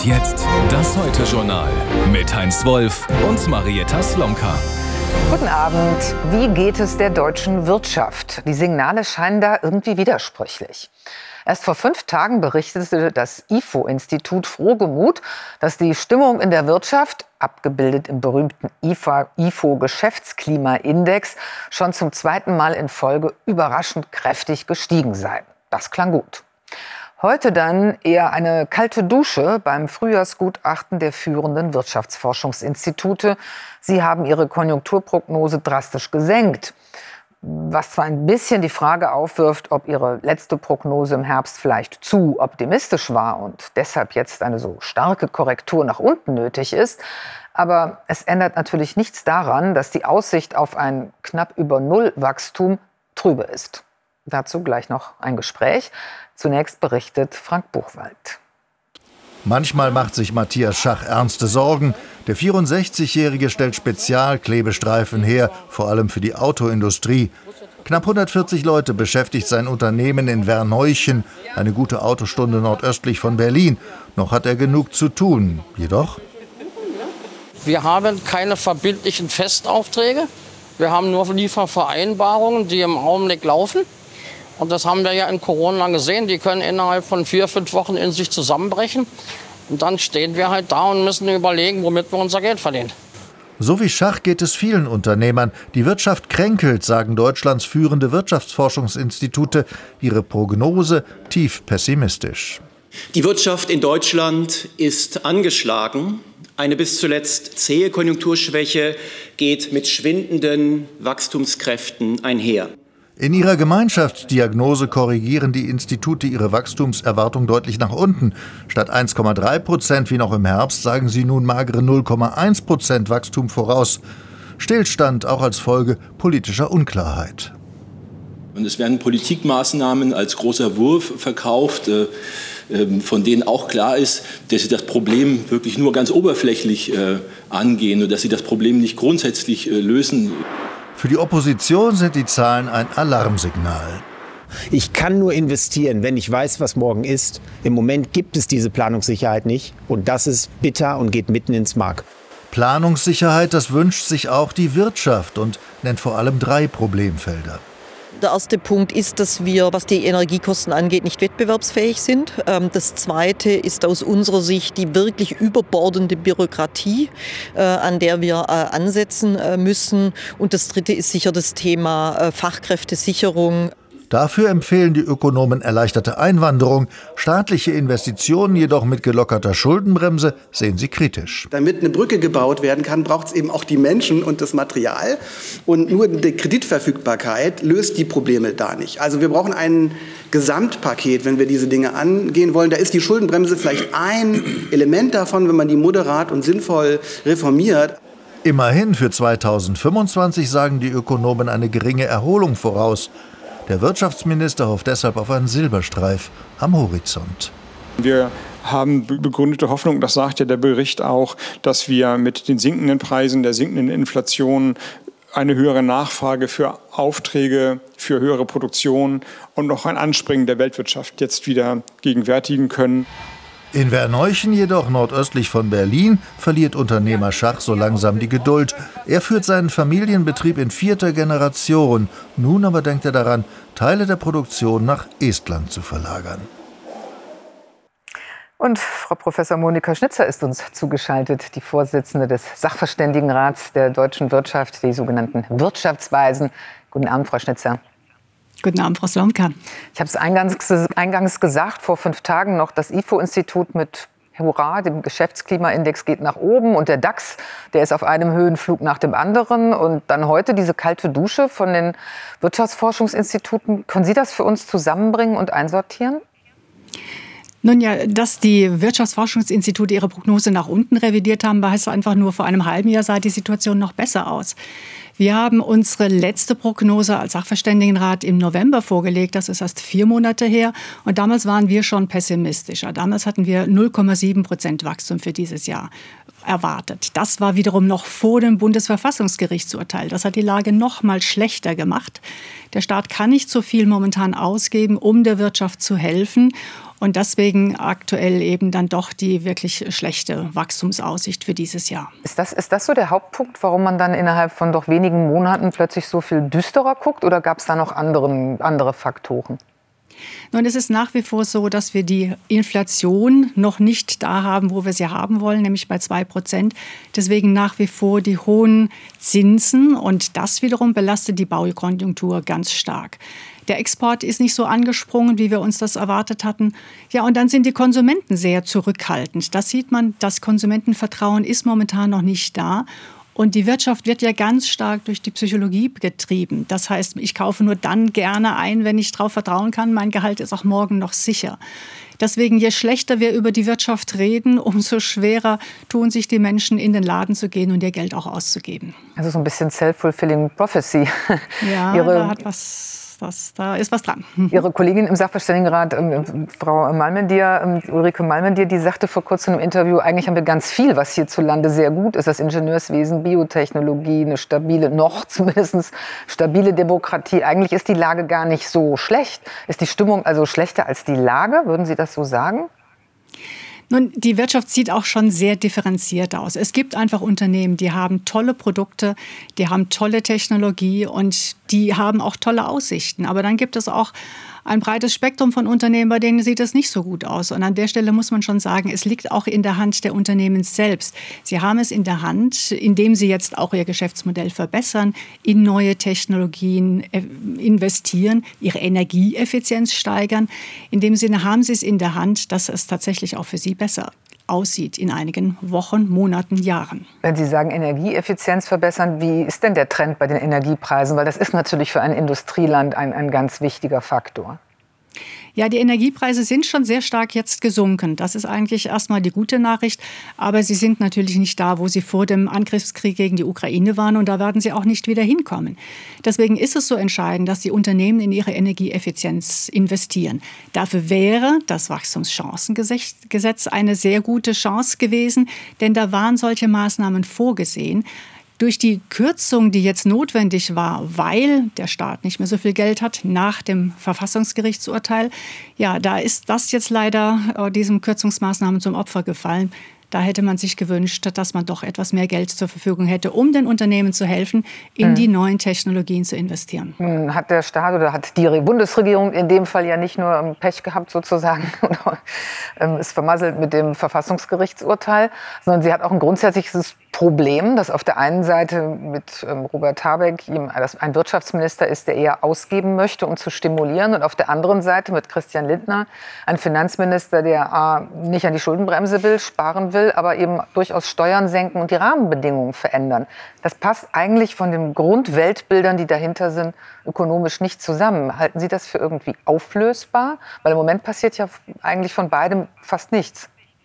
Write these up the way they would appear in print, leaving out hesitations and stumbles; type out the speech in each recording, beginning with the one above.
Und jetzt das Heute-Journal mit Heinz Wolf und Marietta Slomka. Guten Abend. Wie geht es der deutschen Wirtschaft? Die Signale scheinen da irgendwie widersprüchlich. Erst vor 5 Tagen berichtete das IFO-Institut frohgemut, dass die Stimmung in der Wirtschaft, abgebildet im berühmten IFO-Geschäftsklimaindex, schon zum 2. Mal in Folge überraschend kräftig gestiegen sei. Das klang gut. Heute dann eher eine kalte Dusche beim Frühjahrsgutachten der führenden Wirtschaftsforschungsinstitute. Sie haben ihre Konjunkturprognose drastisch gesenkt. Was zwar ein bisschen die Frage aufwirft, ob ihre letzte Prognose im Herbst vielleicht zu optimistisch war und deshalb jetzt eine so starke Korrektur nach unten nötig ist. Aber es ändert natürlich nichts daran, dass die Aussicht auf ein knapp über Null Wachstum trübe ist. Dazu gleich noch ein Gespräch. Zunächst berichtet Frank Buchwald. Manchmal macht sich Matthias Schach ernste Sorgen. Der 64-Jährige stellt Spezialklebestreifen her, vor allem für die Autoindustrie. Knapp 140 Leute beschäftigt sein Unternehmen in Verneuchen, eine gute Autostunde nordöstlich von Berlin. Noch hat er genug zu tun. Jedoch? Wir haben keine verbindlichen Festaufträge. Wir haben nur Liefervereinbarungen, die im Augenblick laufen. Und das haben wir ja in Corona gesehen. Die können innerhalb von 4-5 Wochen in sich zusammenbrechen. Und dann stehen wir halt da und müssen überlegen, womit wir unser Geld verdienen. So wie Schach geht es vielen Unternehmern. Die Wirtschaft kränkelt, sagen Deutschlands führende Wirtschaftsforschungsinstitute. Ihre Prognose tief pessimistisch. Die Wirtschaft in Deutschland ist angeschlagen. Eine bis zuletzt zähe Konjunkturschwäche geht mit schwindenden Wachstumskräften einher. In ihrer Gemeinschaftsdiagnose korrigieren die Institute ihre Wachstumserwartung deutlich nach unten. Statt 1,3% wie noch im Herbst sagen sie nun magere 0,1% Wachstum voraus. Stillstand auch als Folge politischer Unklarheit. Und es werden Politikmaßnahmen als großer Wurf verkauft, von denen auch klar ist, dass sie das Problem wirklich nur ganz oberflächlich angehen und dass sie das Problem nicht grundsätzlich lösen. Für die Opposition sind die Zahlen ein Alarmsignal. Ich kann nur investieren, wenn ich weiß, was morgen ist. Im Moment gibt es diese Planungssicherheit nicht. Und das ist bitter und geht mitten ins Mark. Planungssicherheit, das wünscht sich auch die Wirtschaft und nennt vor allem 3 Problemfelder. Der erste Punkt ist, dass wir, was die Energiekosten angeht, nicht wettbewerbsfähig sind. Das zweite ist aus unserer Sicht die wirklich überbordende Bürokratie, an der wir ansetzen müssen. Und das dritte ist sicher das Thema Fachkräftesicherung. Dafür empfehlen die Ökonomen erleichterte Einwanderung. Staatliche Investitionen jedoch mit gelockerter Schuldenbremse sehen sie kritisch. Damit eine Brücke gebaut werden kann, braucht es eben auch die Menschen und das Material. Und nur die Kreditverfügbarkeit löst die Probleme da nicht. Also wir brauchen ein Gesamtpaket, wenn wir diese Dinge angehen wollen. Da ist die Schuldenbremse vielleicht ein Element davon, wenn man die moderat und sinnvoll reformiert. Immerhin für 2025 sagen die Ökonomen eine geringe Erholung voraus. Der Wirtschaftsminister hofft deshalb auf einen Silberstreif am Horizont. Wir haben begründete Hoffnung, das sagt ja der Bericht auch, dass wir mit den sinkenden Preisen, der sinkenden Inflation eine höhere Nachfrage für Aufträge, für höhere Produktion und noch ein Anspringen der Weltwirtschaft jetzt wieder gegenwärtigen können. In Verneuchen jedoch, nordöstlich von Berlin, verliert Unternehmer Schach so langsam die Geduld. Er führt seinen Familienbetrieb in 4. Generation. Nun aber denkt er daran, Teile der Produktion nach Estland zu verlagern. Und Frau Professor Monika Schnitzer ist uns zugeschaltet, die Vorsitzende des Sachverständigenrats der deutschen Wirtschaft, die sogenannten Wirtschaftsweisen. Guten Abend, Frau Schnitzer. Guten Abend, Frau Slomka. Ich habe es eingangs gesagt, vor 5 Tagen noch, das IFO-Institut mit Hurra, dem Geschäftsklimaindex geht nach oben und der DAX, der ist auf einem Höhenflug nach dem anderen. Und dann heute diese kalte Dusche von den Wirtschaftsforschungsinstituten. Können Sie das für uns zusammenbringen und einsortieren? Nun ja, dass die Wirtschaftsforschungsinstitute ihre Prognose nach unten revidiert haben, heißt einfach nur, vor einem halben Jahr sah die Situation noch besser aus. Wir haben unsere letzte Prognose als Sachverständigenrat im November vorgelegt. Das ist erst 4 Monate her. Und damals waren wir schon pessimistischer. Damals hatten wir 0,7% Wachstum für dieses Jahr erwartet. Das war wiederum noch vor dem Bundesverfassungsgerichtsurteil. Das hat die Lage noch mal schlechter gemacht. Der Staat kann nicht so viel momentan ausgeben, um der Wirtschaft zu helfen. Und deswegen aktuell eben dann doch die wirklich schlechte Wachstumsaussicht für dieses Jahr. Ist das so der Hauptpunkt, warum man dann innerhalb von doch wenigen Monaten plötzlich so viel düsterer guckt? Oder gab es da noch andere Faktoren? Nun, es ist nach wie vor so, dass wir die Inflation noch nicht da haben, wo wir sie haben wollen, nämlich bei 2%. Deswegen nach wie vor die hohen Zinsen und das wiederum belastet die Baukonjunktur ganz stark. Der Export ist nicht so angesprungen, wie wir uns das erwartet hatten. Ja, und dann sind die Konsumenten sehr zurückhaltend. Das sieht man, das Konsumentenvertrauen ist momentan noch nicht da. Und die Wirtschaft wird ja ganz stark durch die Psychologie getrieben. Das heißt, ich kaufe nur dann gerne ein, wenn ich darauf vertrauen kann, mein Gehalt ist auch morgen noch sicher. Deswegen, je schlechter wir über die Wirtschaft reden, umso schwerer tun sich die Menschen, in den Laden zu gehen und ihr Geld auch auszugeben. Also so ein bisschen self-fulfilling prophecy. Ja, da ist was dran. Ihre Kollegin im Sachverständigenrat, Frau Malmendier, Ulrike Malmendier, die sagte vor kurzem im Interview, eigentlich haben wir ganz viel, was hierzulande sehr gut ist. Das Ingenieurswesen, Biotechnologie, eine zumindest stabile Demokratie. Eigentlich ist die Lage gar nicht so schlecht. Ist die Stimmung also schlechter als die Lage? Würden Sie das so sagen? Nun, die Wirtschaft sieht auch schon sehr differenziert aus. Es gibt einfach Unternehmen, die haben tolle Produkte, die haben tolle Technologie und die haben auch tolle Aussichten. Aber dann gibt es auch ein breites Spektrum von Unternehmen, bei denen sieht es nicht so gut aus. Und an der Stelle muss man schon sagen, es liegt auch in der Hand der Unternehmen selbst. Sie haben es in der Hand, indem sie jetzt auch ihr Geschäftsmodell verbessern, in neue Technologien investieren, ihre Energieeffizienz steigern. In dem Sinne haben sie es in der Hand, dass es tatsächlich auch für sie besser aussieht in einigen Wochen, Monaten, Jahren. Wenn Sie sagen Energieeffizienz verbessern, wie ist denn der Trend bei den Energiepreisen? Weil das ist natürlich für ein Industrieland ein ganz wichtiger Faktor. Ja, die Energiepreise sind schon sehr stark jetzt gesunken. Das ist eigentlich erstmal die gute Nachricht. Aber sie sind natürlich nicht da, wo sie vor dem Angriffskrieg gegen die Ukraine waren. Und da werden sie auch nicht wieder hinkommen. Deswegen ist es so entscheidend, dass die Unternehmen in ihre Energieeffizienz investieren. Dafür wäre das Wachstumschancengesetz eine sehr gute Chance gewesen. Denn da waren solche Maßnahmen vorgesehen. Durch die Kürzung, die jetzt notwendig war, weil der Staat nicht mehr so viel Geld hat nach dem Verfassungsgerichtsurteil, ja, da ist das jetzt leider diesen Kürzungsmaßnahmen zum Opfer gefallen. Da hätte man sich gewünscht, dass man doch etwas mehr Geld zur Verfügung hätte, um den Unternehmen zu helfen, in die neuen Technologien zu investieren. Hat der Staat oder hat die Bundesregierung in dem Fall ja nicht nur Pech gehabt sozusagen oder ist vermasselt mit dem Verfassungsgerichtsurteil, sondern sie hat auch ein grundsätzliches Problem, dass auf der einen Seite mit Robert Habeck ein Wirtschaftsminister ist, der eher ausgeben möchte, um zu stimulieren, und auf der anderen Seite mit Christian Lindner ein Finanzminister, der nicht an die Schuldenbremse will, sparen will, aber eben durchaus Steuern senken und die Rahmenbedingungen verändern. Das passt eigentlich von den Grundweltbildern, die dahinter sind, ökonomisch nicht zusammen. Halten Sie das für irgendwie auflösbar? Weil im Moment passiert ja eigentlich von beidem fast nichts.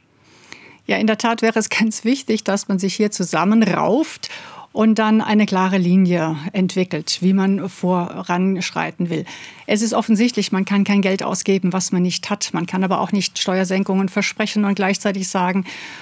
Ja, in der Tat wäre es ganz wichtig, dass man sich hier zusammenrauft und dann eine klare Linie entwickelt, wie man voranschreiten will. Es ist offensichtlich, man kann kein Geld ausgeben, was man nicht hat. Man kann aber auch nicht Steuersenkungen versprechen und gleichzeitig sagen,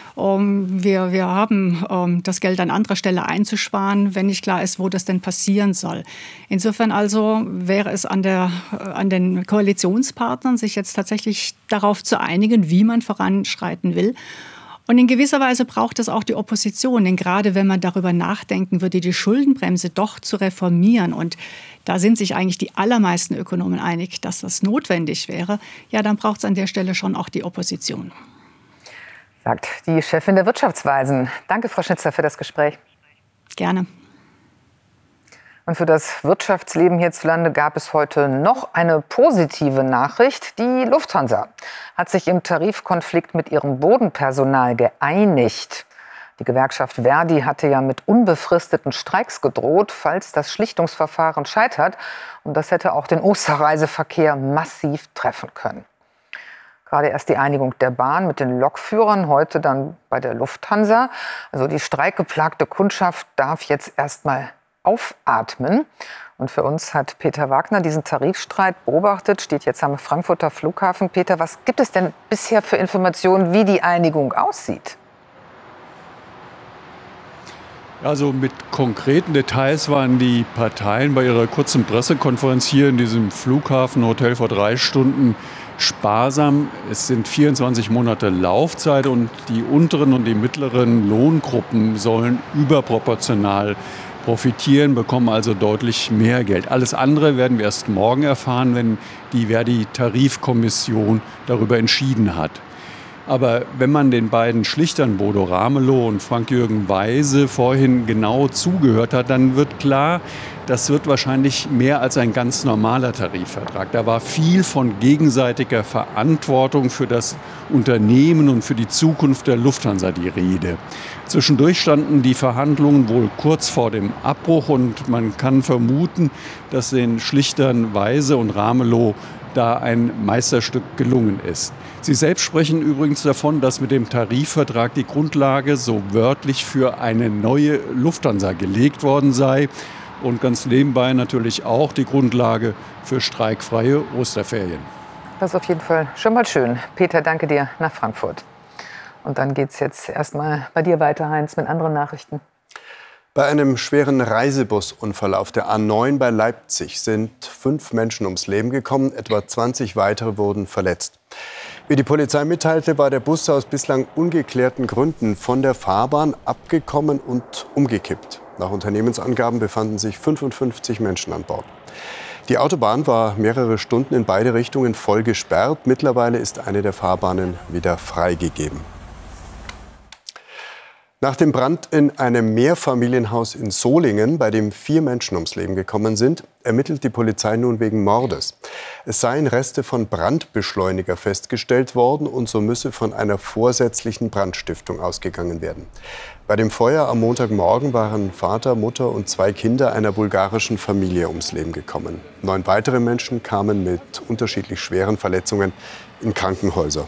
wir haben das Geld an anderer Stelle einzusparen, wenn nicht klar ist, wo das denn passieren soll. Insofern also wäre es an den Koalitionspartnern, sich jetzt tatsächlich darauf zu einigen, wie man voranschreiten will. Und in gewisser Weise braucht es auch die Opposition, denn gerade wenn man darüber nachdenken würde, die Schuldenbremse doch zu reformieren, und da sind sich eigentlich die allermeisten Ökonomen einig, dass das notwendig wäre, ja, dann braucht es an der Stelle schon auch die Opposition. Sagt die Chefin der Wirtschaftsweisen. Danke, Frau Schnitzer, für das Gespräch. Gerne. Und für das Wirtschaftsleben hierzulande gab es heute noch eine positive Nachricht. Die Lufthansa hat sich im Tarifkonflikt mit ihrem Bodenpersonal geeinigt. Die Gewerkschaft Verdi hatte ja mit unbefristeten Streiks gedroht, falls das Schlichtungsverfahren scheitert. Und das hätte auch den Osterreiseverkehr massiv treffen können. Gerade erst die Einigung der Bahn mit den Lokführern, heute dann bei der Lufthansa. Also die streikgeplagte Kundschaft darf jetzt erst mal aufatmen. Und für uns hat Peter Wagner diesen Tarifstreit beobachtet, steht jetzt am Frankfurter Flughafen. Peter, was gibt es denn bisher für Informationen, wie die Einigung aussieht? Also mit konkreten Details waren die Parteien bei ihrer kurzen Pressekonferenz hier in diesem Flughafenhotel vor 3 Stunden sparsam. Es sind 24 Monate Laufzeit und die unteren und die mittleren Lohngruppen sollen überproportional profitieren, bekommen also deutlich mehr Geld. Alles andere werden wir erst morgen erfahren, wenn die Verdi-Tarifkommission darüber entschieden hat. Aber wenn man den beiden Schlichtern Bodo Ramelow und Frank-Jürgen Weise vorhin genau zugehört hat, dann wird klar, das wird wahrscheinlich mehr als ein ganz normaler Tarifvertrag. Da war viel von gegenseitiger Verantwortung für das Unternehmen und für die Zukunft der Lufthansa die Rede. Zwischendurch standen die Verhandlungen wohl kurz vor dem Abbruch und man kann vermuten, dass den Schlichtern Weise und Ramelow da ein Meisterstück gelungen ist. Sie selbst sprechen übrigens davon, dass mit dem Tarifvertrag die Grundlage so wörtlich für eine neue Lufthansa gelegt worden sei und ganz nebenbei natürlich auch die Grundlage für streikfreie Osterferien. Das ist auf jeden Fall schon mal schön. Peter, danke dir nach Frankfurt. Und dann geht es jetzt erstmal bei dir weiter, Heinz, mit anderen Nachrichten. Bei einem schweren Reisebusunfall auf der A9 bei Leipzig sind 5 Menschen ums Leben gekommen, etwa 20 weitere wurden verletzt. Wie die Polizei mitteilte, war der Bus aus bislang ungeklärten Gründen von der Fahrbahn abgekommen und umgekippt. Nach Unternehmensangaben befanden sich 55 Menschen an Bord. Die Autobahn war mehrere Stunden in beide Richtungen voll gesperrt. Mittlerweile ist eine der Fahrbahnen wieder freigegeben. Nach dem Brand in einem Mehrfamilienhaus in Solingen, bei dem 4 Menschen ums Leben gekommen sind, ermittelt die Polizei nun wegen Mordes. Es seien Reste von Brandbeschleuniger festgestellt worden und so müsse von einer vorsätzlichen Brandstiftung ausgegangen werden. Bei dem Feuer am Montagmorgen waren Vater, Mutter und 2 Kinder einer bulgarischen Familie ums Leben gekommen. 9 weitere Menschen kamen mit unterschiedlich schweren Verletzungen in Krankenhäuser.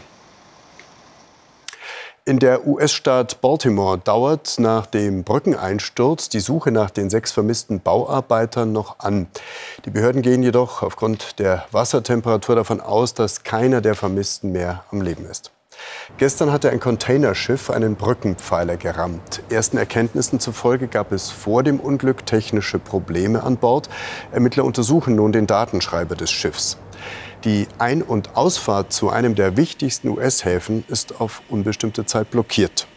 In der US-Stadt Baltimore dauert nach dem Brückeneinsturz die Suche nach den 6 vermissten Bauarbeitern noch an. Die Behörden gehen jedoch aufgrund der Wassertemperatur davon aus, dass keiner der Vermissten mehr am Leben ist. Gestern hatte ein Containerschiff einen Brückenpfeiler gerammt. Ersten Erkenntnissen zufolge gab es vor dem Unglück technische Probleme an Bord. Ermittler untersuchen nun den Datenschreiber des Schiffs. Die Ein- und Ausfahrt zu einem der wichtigsten US-Häfen ist auf unbestimmte Zeit blockiert.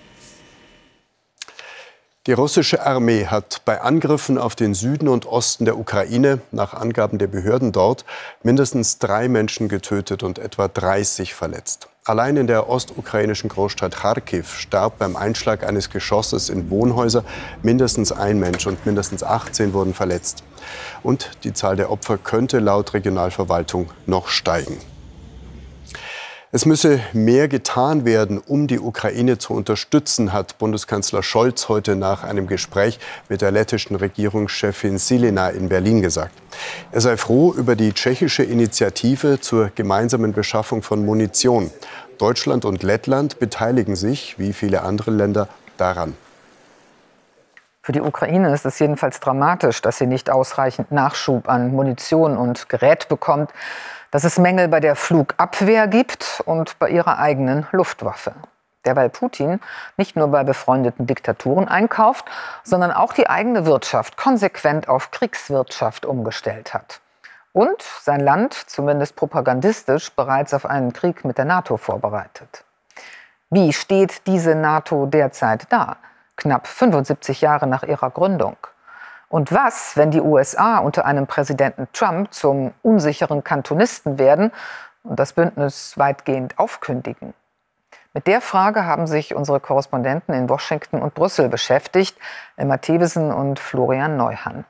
Die russische Armee hat bei Angriffen auf den Süden und Osten der Ukraine, nach Angaben der Behörden dort, mindestens 3 Menschen getötet und etwa 30 verletzt. Allein in der ostukrainischen Großstadt Charkiw starb beim Einschlag eines Geschosses in Wohnhäuser mindestens 1 Mensch und mindestens 18 wurden verletzt. Und die Zahl der Opfer könnte laut Regionalverwaltung noch steigen. Es müsse mehr getan werden, um die Ukraine zu unterstützen, hat Bundeskanzler Scholz heute nach einem Gespräch mit der lettischen Regierungschefin Silina in Berlin gesagt. Er sei froh über die tschechische Initiative zur gemeinsamen Beschaffung von Munition. Deutschland und Lettland beteiligen sich, wie viele andere Länder, daran. Für die Ukraine ist es jedenfalls dramatisch, dass sie nicht ausreichend Nachschub an Munition und Gerät bekommt, dass es Mängel bei der Flugabwehr gibt und bei ihrer eigenen Luftwaffe. Derweil Putin nicht nur bei befreundeten Diktaturen einkauft, sondern auch die eigene Wirtschaft konsequent auf Kriegswirtschaft umgestellt hat. Und sein Land, zumindest propagandistisch, bereits auf einen Krieg mit der NATO vorbereitet. Wie steht diese NATO derzeit da, knapp 75 Jahre nach ihrer Gründung? Und was, wenn die USA unter einem Präsidenten Trump zum unsicheren Kantonisten werden und das Bündnis weitgehend aufkündigen? Mit der Frage haben sich unsere Korrespondenten in Washington und Brüssel beschäftigt, Emma Thewesen und Florian Neuhan.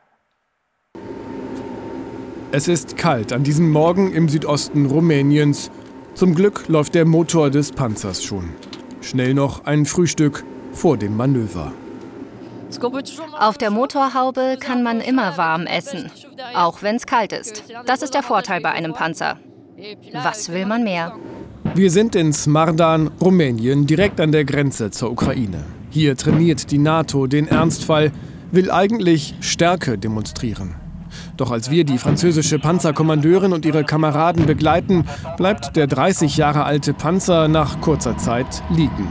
Es ist kalt an diesem Morgen im Südosten Rumäniens. Zum Glück läuft der Motor des Panzers schon. Schnell noch ein Frühstück vor dem Manöver. Auf der Motorhaube kann man immer warm essen, auch wenn es kalt ist. Das ist der Vorteil bei einem Panzer. Was will man mehr? Wir sind in Smardan, Rumänien, direkt an der Grenze zur Ukraine. Hier trainiert die NATO den Ernstfall, will eigentlich Stärke demonstrieren. Doch als wir die französische Panzerkommandeurin und ihre Kameraden begleiten, bleibt der 30 Jahre alte Panzer nach kurzer Zeit liegen.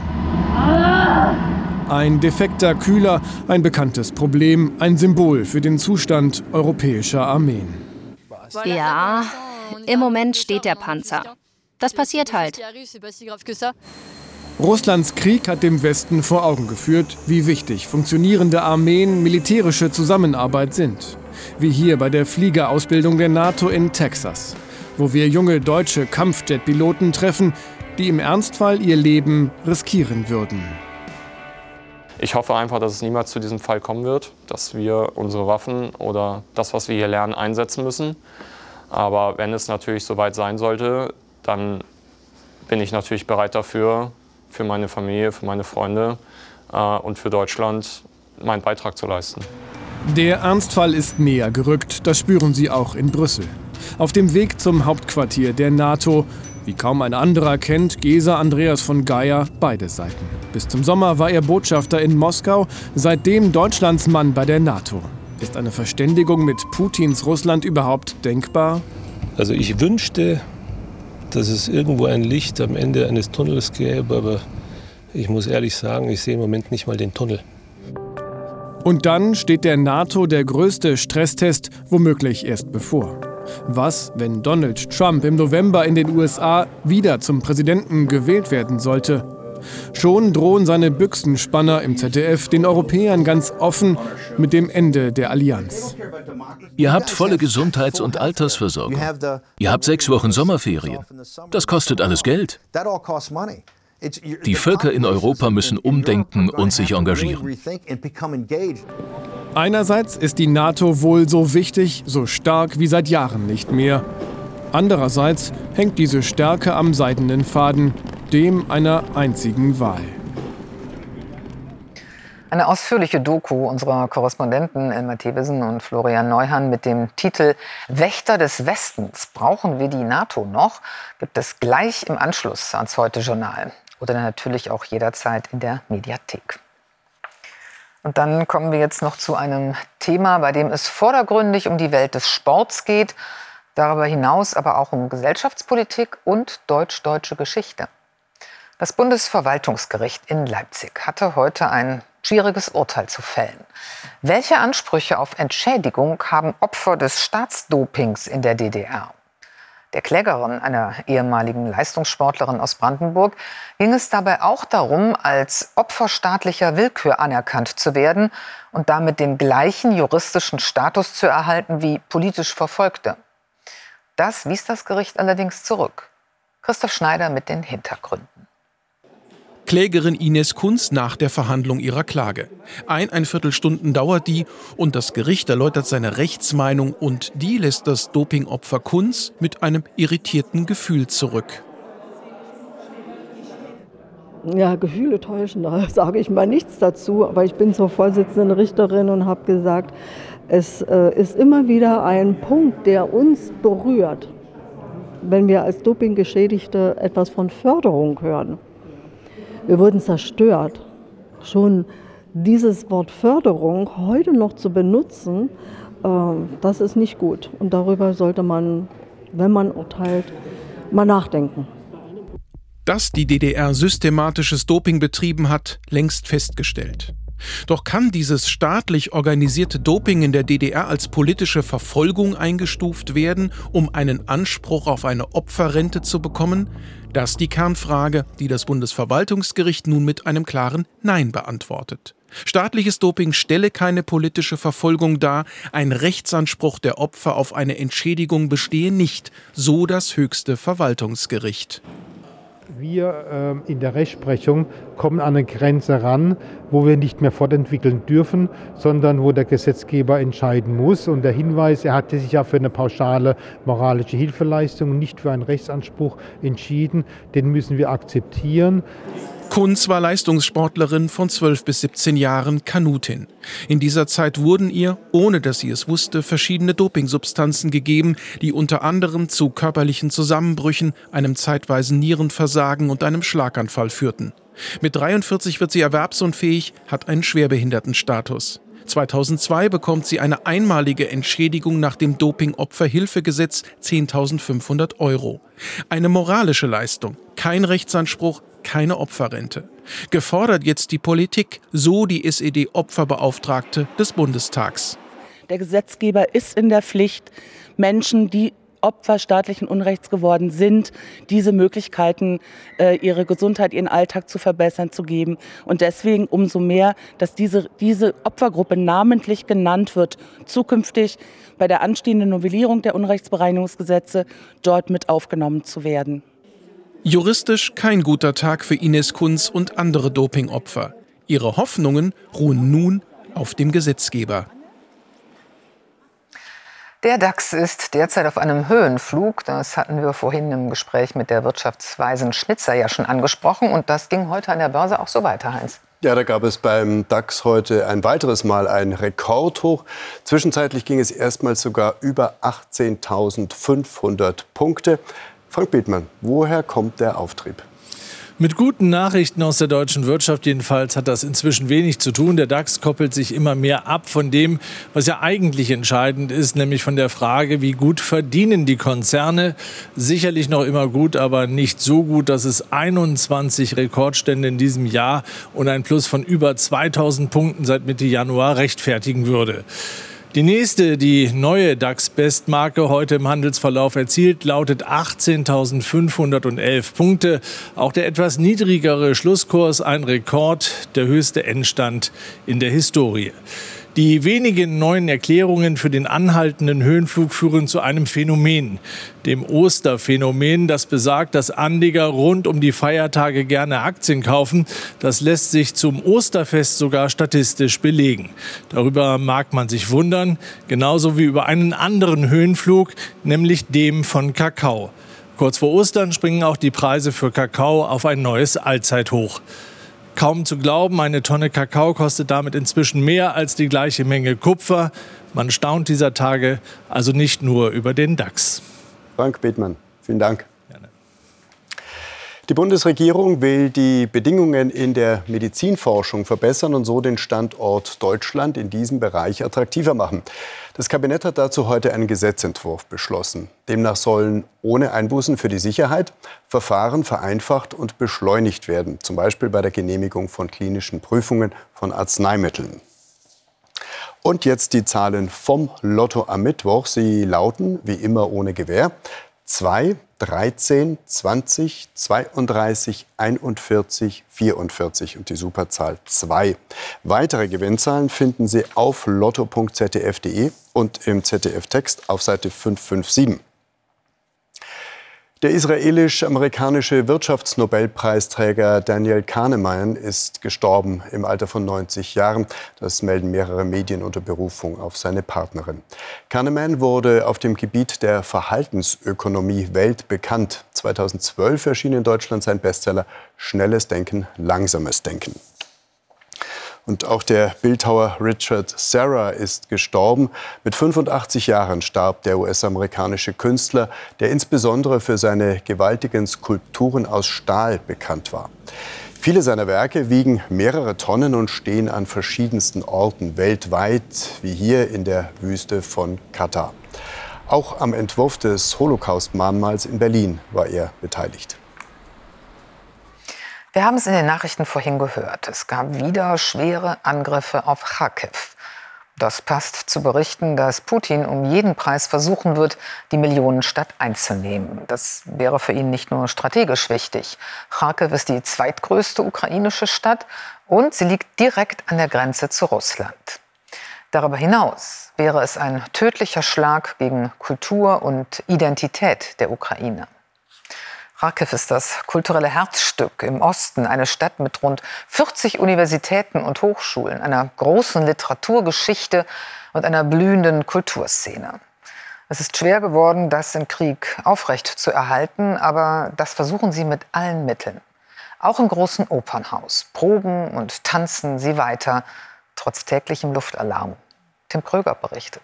Ein defekter Kühler, ein bekanntes Problem, ein Symbol für den Zustand europäischer Armeen. Ja, im Moment steht der Panzer. Das passiert halt. Russlands Krieg hat dem Westen vor Augen geführt, wie wichtig funktionierende Armeen, militärische Zusammenarbeit sind. Wie hier bei der Fliegerausbildung der NATO in Texas, wo wir junge deutsche Kampfjet-Piloten treffen, die im Ernstfall ihr Leben riskieren würden. Ich hoffe einfach, dass es niemals zu diesem Fall kommen wird, dass wir unsere Waffen oder das, was wir hier lernen, einsetzen müssen. Aber wenn es natürlich soweit sein sollte, dann bin ich natürlich bereit dafür, für meine Familie, für meine Freunde und für Deutschland meinen Beitrag zu leisten. Der Ernstfall ist näher gerückt, das spüren Sie auch in Brüssel. Auf dem Weg zum Hauptquartier der NATO, wie kaum ein anderer kennt Gesa Andreas von Geier beide Seiten. Bis zum Sommer war er Botschafter in Moskau, seitdem Deutschlands Mann bei der NATO. Ist eine Verständigung mit Putins Russland überhaupt denkbar? Also ich wünschte, dass es irgendwo ein Licht am Ende eines Tunnels gäbe, aber ich muss ehrlich sagen, ich sehe im Moment nicht mal den Tunnel. Und dann steht der NATO der größte Stresstest womöglich erst bevor. Was, wenn Donald Trump im November in den USA wieder zum Präsidenten gewählt werden sollte? Schon drohen seine Büchsenspanner im ZDF den Europäern ganz offen mit dem Ende der Allianz. Ihr habt volle Gesundheits- und Altersversorgung. Ihr habt 6 Wochen Sommerferien. Das kostet alles Geld. Die Völker in Europa müssen umdenken und sich engagieren. Einerseits ist die NATO wohl so wichtig, so stark wie seit Jahren nicht mehr. Andererseits hängt diese Stärke am seidenen Faden, dem einer einzigen Wahl. Eine ausführliche Doku unserer Korrespondenten Elmar Thewissen und Florian Neuhan mit dem Titel »Wächter des Westens. Brauchen wir die NATO noch?« gibt es gleich im Anschluss ans Heute-Journal oder natürlich auch jederzeit in der Mediathek. Und dann kommen wir jetzt noch zu einem Thema, bei dem es vordergründig um die Welt des Sports geht, darüber hinaus aber auch um Gesellschaftspolitik und deutsch-deutsche Geschichte. Das Bundesverwaltungsgericht in Leipzig hatte heute ein schwieriges Urteil zu fällen. Welche Ansprüche auf Entschädigung haben Opfer des Staatsdopings in der DDR? Der Klägerin, einer ehemaligen Leistungssportlerin aus Brandenburg, ging es dabei auch darum, als Opfer staatlicher Willkür anerkannt zu werden und damit den gleichen juristischen Status zu erhalten wie politisch Verfolgte. Das wies das Gericht allerdings zurück. Christoph Schneider mit den Hintergründen. Klägerin Ines Kunz nach der Verhandlung ihrer Klage. 1,25 Stunden dauert die und das Gericht erläutert seine Rechtsmeinung und die lässt das Dopingopfer Kunz mit einem irritierten Gefühl zurück. Ja, Gefühle täuschen, da sage ich mal nichts dazu, aber ich bin zur Vorsitzenden Richterin und habe gesagt, es ist immer wieder ein Punkt, der uns berührt, wenn wir als Dopinggeschädigte etwas von Förderung hören. Wir wurden zerstört. Schon dieses Wort Förderung heute noch zu benutzen, das ist nicht gut. Und darüber sollte man, wenn man urteilt, mal nachdenken. Dass die DDR systematisches Doping betrieben hat, längst festgestellt. Doch kann dieses staatlich organisierte Doping in der DDR als politische Verfolgung eingestuft werden, um einen Anspruch auf eine Opferrente zu bekommen? Das ist die Kernfrage, die das Bundesverwaltungsgericht nun mit einem klaren Nein beantwortet. Staatliches Doping stelle keine politische Verfolgung dar, ein Rechtsanspruch der Opfer auf eine Entschädigung bestehe nicht, so das höchste Verwaltungsgericht. Wir in der Rechtsprechung kommen an eine Grenze ran, wo wir nicht mehr fortentwickeln dürfen, sondern wo der Gesetzgeber entscheiden muss. Und der Hinweis, er hatte sich ja für eine pauschale moralische Hilfeleistung, nicht für einen Rechtsanspruch entschieden, den müssen wir akzeptieren. Kunz war Leistungssportlerin von 12 bis 17 Jahren, Kanutin. In dieser Zeit wurden ihr, ohne dass sie es wusste, verschiedene Dopingsubstanzen gegeben, die unter anderem zu körperlichen Zusammenbrüchen, einem zeitweisen Nierenversagen und einem Schlaganfall führten. Mit 43 wird sie erwerbsunfähig, hat einen Schwerbehindertenstatus. 2002 bekommt sie eine einmalige Entschädigung nach dem Doping-Opferhilfegesetz 10.500 €. Eine moralische Leistung, kein Rechtsanspruch, keine Opferrente. Gefordert jetzt die Politik, so die SED-Opferbeauftragte des Bundestags. Der Gesetzgeber ist in der Pflicht, Menschen, die Opfer staatlichen Unrechts geworden sind, diese Möglichkeiten, ihre Gesundheit, ihren Alltag zu verbessern, zu geben. Und deswegen umso mehr, dass diese Opfergruppe namentlich genannt wird, zukünftig bei der anstehenden Novellierung der Unrechtsbereinigungsgesetze dort mit aufgenommen zu werden. Juristisch kein guter Tag für Ines Kunz und andere Dopingopfer. Ihre Hoffnungen ruhen nun auf dem Gesetzgeber. Der DAX ist derzeit auf einem Höhenflug. Das hatten wir vorhin im Gespräch mit der Wirtschaftsweisen Schnitzer ja schon angesprochen. Und das ging heute an der Börse auch so weiter, Heinz. Ja, da gab es beim DAX heute ein weiteres Mal ein Rekordhoch. Zwischenzeitlich ging es erstmals sogar über 18.500 Punkte. Frank Bethmann, woher kommt der Auftrieb? Mit guten Nachrichten aus der deutschen Wirtschaft jedenfalls hat das inzwischen wenig zu tun. Der DAX koppelt sich immer mehr ab von dem, was ja eigentlich entscheidend ist, nämlich von der Frage, wie gut verdienen die Konzerne. Sicherlich noch immer gut, aber nicht so gut, dass es 21 Rekordstände in diesem Jahr und ein Plus von über 2.000 Punkten seit Mitte Januar rechtfertigen würde. Die neue DAX-Bestmarke heute im Handelsverlauf erzielt, lautet 18.511 Punkte. Auch der etwas niedrigere Schlusskurs ein Rekord, der höchste Endstand in der Historie. Die wenigen neuen Erklärungen für den anhaltenden Höhenflug führen zu einem Phänomen, dem Osterphänomen, das besagt, dass Anleger rund um die Feiertage gerne Aktien kaufen. Das lässt sich zum Osterfest sogar statistisch belegen. Darüber mag man sich wundern, genauso wie über einen anderen Höhenflug, nämlich dem von Kakao. Kurz vor Ostern springen auch die Preise für Kakao auf ein neues Allzeithoch. Kaum zu glauben, eine Tonne Kakao kostet damit inzwischen mehr als die gleiche Menge Kupfer. Man staunt dieser Tage also nicht nur über den DAX. Frank Bethmann, vielen Dank. Gerne. Die Bundesregierung will die Bedingungen in der Medizinforschung verbessern und so den Standort Deutschland in diesem Bereich attraktiver machen. Das Kabinett hat dazu heute einen Gesetzentwurf beschlossen. Demnach sollen ohne Einbußen für die Sicherheit Verfahren vereinfacht und beschleunigt werden, zum Beispiel bei der Genehmigung von klinischen Prüfungen von Arzneimitteln. Und jetzt die Zahlen vom Lotto am Mittwoch. Sie lauten, wie immer ohne Gewähr, 2, 13, 20, 32, 41, 44 und die Superzahl 2. Weitere Gewinnzahlen finden Sie auf lotto.zdf.de und im ZDF-Text auf Seite 557. Der israelisch-amerikanische Wirtschaftsnobelpreisträger Daniel Kahneman ist gestorben im Alter von 90 Jahren. Das melden mehrere Medien unter Berufung auf seine Partnerin. Kahneman wurde auf dem Gebiet der Verhaltensökonomie weltbekannt. 2012 erschien in Deutschland sein Bestseller Schnelles Denken, Langsames Denken. Und auch der Bildhauer Richard Serra ist gestorben. Mit 85 Jahren starb der US-amerikanische Künstler, der insbesondere für seine gewaltigen Skulpturen aus Stahl bekannt war. Viele seiner Werke wiegen mehrere Tonnen und stehen an verschiedensten Orten weltweit, wie hier in der Wüste von Katar. Auch am Entwurf des Holocaust-Mahnmals in Berlin war er beteiligt. Wir haben es in den Nachrichten vorhin gehört. Es gab wieder schwere Angriffe auf Charkiw. Das passt zu Berichten, dass Putin um jeden Preis versuchen wird, die Millionenstadt einzunehmen. Das wäre für ihn nicht nur strategisch wichtig. Charkiw ist die zweitgrößte ukrainische Stadt und sie liegt direkt an der Grenze zu Russland. Darüber hinaus wäre es ein tödlicher Schlag gegen Kultur und Identität der Ukraine. Charkiw ist das kulturelle Herzstück im Osten, eine Stadt mit rund 40 Universitäten und Hochschulen, einer großen Literaturgeschichte und einer blühenden Kulturszene. Es ist schwer geworden, das im Krieg aufrecht zu erhalten, aber das versuchen sie mit allen Mitteln. Auch im großen Opernhaus proben und tanzen sie weiter, trotz täglichem Luftalarm. Tim Kröger berichtet.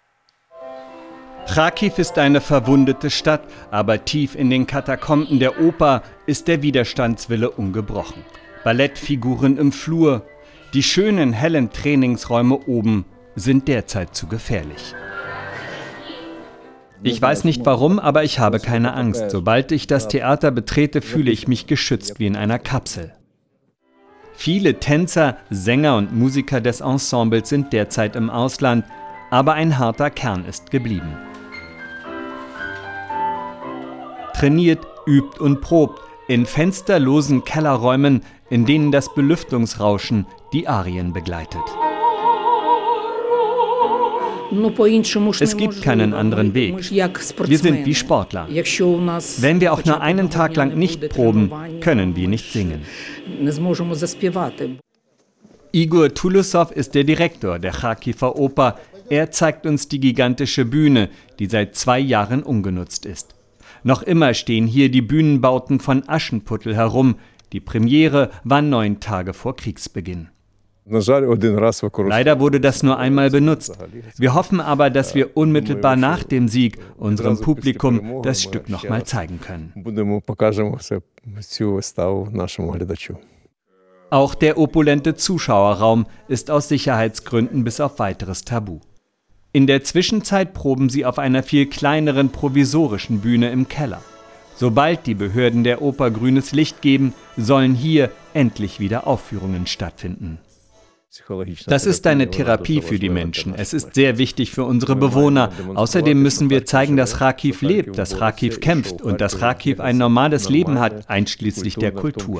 Charkiw ist eine verwundete Stadt, aber tief in den Katakomben der Oper ist der Widerstandswille ungebrochen. Ballettfiguren im Flur, die schönen hellen Trainingsräume oben sind derzeit zu gefährlich. Ich weiß nicht warum, aber ich habe keine Angst. Sobald ich das Theater betrete, fühle ich mich geschützt wie in einer Kapsel. Viele Tänzer, Sänger und Musiker des Ensembles sind derzeit im Ausland, aber ein harter Kern ist geblieben. trainiert, übt und probt in fensterlosen Kellerräumen, in denen das Belüftungsrauschen die Arien begleitet. Es gibt keinen anderen Weg. Wir sind wie Sportler. Wenn wir auch nur einen Tag lang nicht proben, können wir nicht singen. Igor Tulusov ist der Direktor der Charkiwer Oper. Er zeigt uns die gigantische Bühne, die seit 2 Jahren ungenutzt ist. Noch immer stehen hier die Bühnenbauten von Aschenputtel herum. Die Premiere war 9 Tage vor Kriegsbeginn. Leider wurde das nur einmal benutzt. Wir hoffen aber, dass wir unmittelbar nach dem Sieg unserem Publikum das Stück nochmal zeigen können. Auch der opulente Zuschauerraum ist aus Sicherheitsgründen bis auf weiteres tabu. In der Zwischenzeit proben sie auf einer viel kleineren provisorischen Bühne im Keller. Sobald die Behörden der Oper grünes Licht geben, sollen hier endlich wieder Aufführungen stattfinden. Das ist eine Therapie für die Menschen. Es ist sehr wichtig für unsere Bewohner. Außerdem müssen wir zeigen, dass Charkiw lebt, dass Charkiw kämpft und dass Charkiw ein normales Leben hat, einschließlich der Kultur.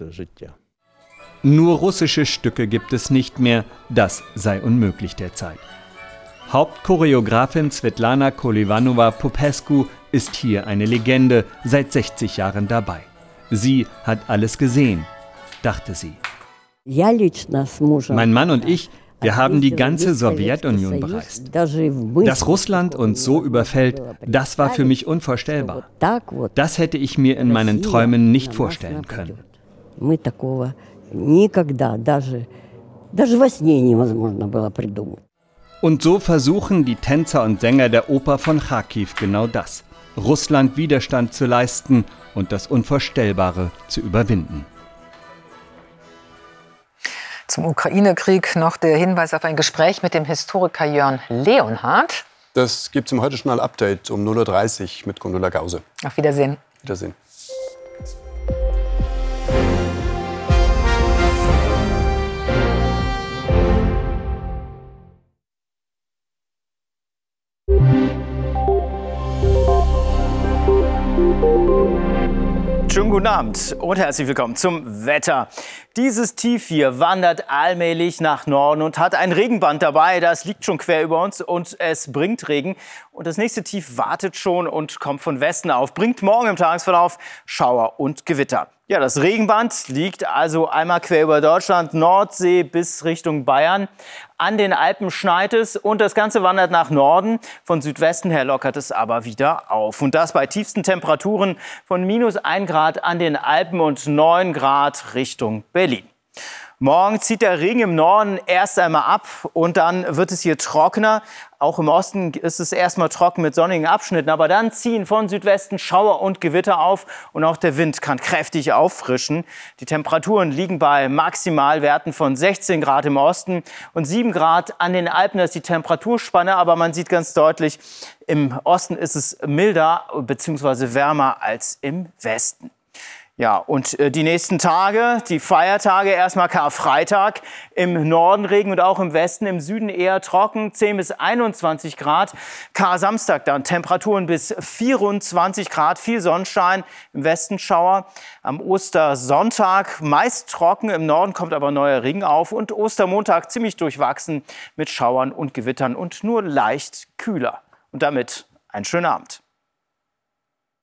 Nur russische Stücke gibt es nicht mehr. Das sei unmöglich derzeit. Hauptchoreografin Svetlana Kolivanova-Popescu ist hier eine Legende, seit 60 Jahren dabei. Sie hat alles gesehen, dachte sie. Mein Mann und ich, wir haben die ganze Sowjetunion bereist. Dass Russland uns so überfällt, das war für mich unvorstellbar. Das hätte ich mir in meinen Träumen nicht vorstellen können. Und so versuchen die Tänzer und Sänger der Oper von Charkiw genau das: Russland Widerstand zu leisten und das Unvorstellbare zu überwinden. Zum Ukraine-Krieg noch der Hinweis auf ein Gespräch mit dem Historiker Jörn Leonhardt. Das gibt es im Heute-Journal-Update um 0:30 Uhr mit Gundula Gause. Auf Wiedersehen. Wiedersehen. Schönen guten Abend und herzlich willkommen zum Wetter. Dieses Tief hier wandert allmählich nach Norden und hat ein Regenband dabei. Das liegt schon quer über uns und es bringt Regen. Und das nächste Tief wartet schon und kommt von Westen auf. Bringt morgen im Tagesverlauf Schauer und Gewitter. Ja, das Regenband liegt also einmal quer über Deutschland, Nordsee bis Richtung Bayern. An den Alpen schneit es und das Ganze wandert nach Norden. Von Südwesten her lockert es aber wieder auf. Und das bei tiefsten Temperaturen von -1 Grad an den Alpen und 9 Grad Richtung Berlin. Morgen zieht der Regen im Norden erst einmal ab und dann wird es hier trockener. Auch im Osten ist es erstmal trocken mit sonnigen Abschnitten, aber dann ziehen von Südwesten Schauer und Gewitter auf und auch der Wind kann kräftig auffrischen. Die Temperaturen liegen bei Maximalwerten von 16 Grad im Osten und 7 Grad an den Alpen. Das ist die Temperaturspanne, aber man sieht ganz deutlich, im Osten ist es milder bzw. wärmer als im Westen. Ja, und die nächsten Tage, die Feiertage, erstmal Karfreitag, im Norden Regen und auch im Westen, im Süden eher trocken, 10 bis 21 Grad. Kar-Samstag dann Temperaturen bis 24 Grad, viel Sonnenschein, im Westen Schauer. Am Ostersonntag meist trocken, im Norden kommt aber neuer Regen auf und Ostermontag ziemlich durchwachsen mit Schauern und Gewittern und nur leicht kühler. Und damit einen schönen Abend.